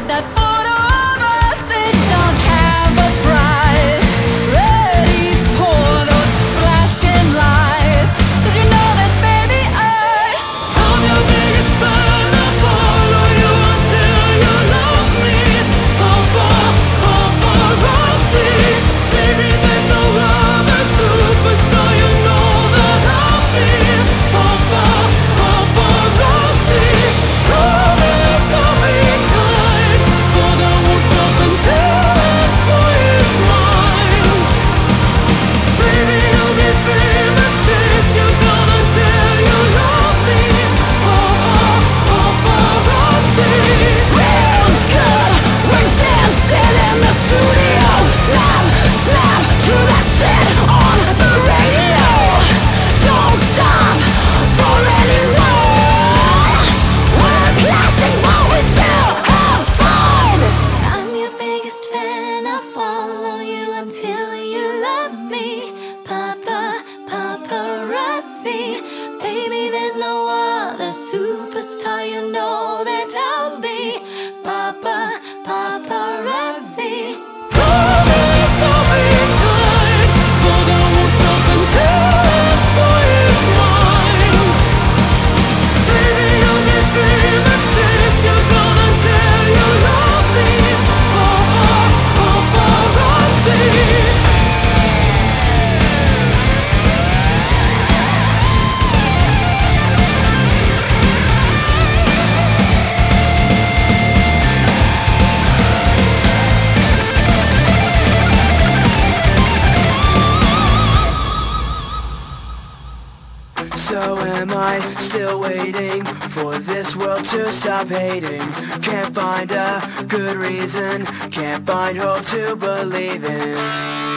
that photo of us, it don't have a price. Ready for those flashing lights, 'cause you know that baby I'm your biggest fan. I follow you until you love me. Paparazzi, baby there's no other superstar, you know that I'll be. Paparazzi, promise I'll be kind, but I won't stop until that boy is mine. Baby you'll be famous, chase you down until you love me. Paparazzi, real good, we're dancing in the studio. Snap, snap to that shit on the radio. Don't stop for anyone. We're plastic but we still have fun. I'm your biggest fan, I'll follow you until you love me. Paparazzi, baby there's no other superstar, you know that I'll be. Paparazzi, promise I'll be kind, but I won't stop until that boy is mine. Baby you'll be famous, chase you down until you love me. Paparazzi. So am I still waiting for this world to stop hating? Can't find a good reason, can't find hope to believe in.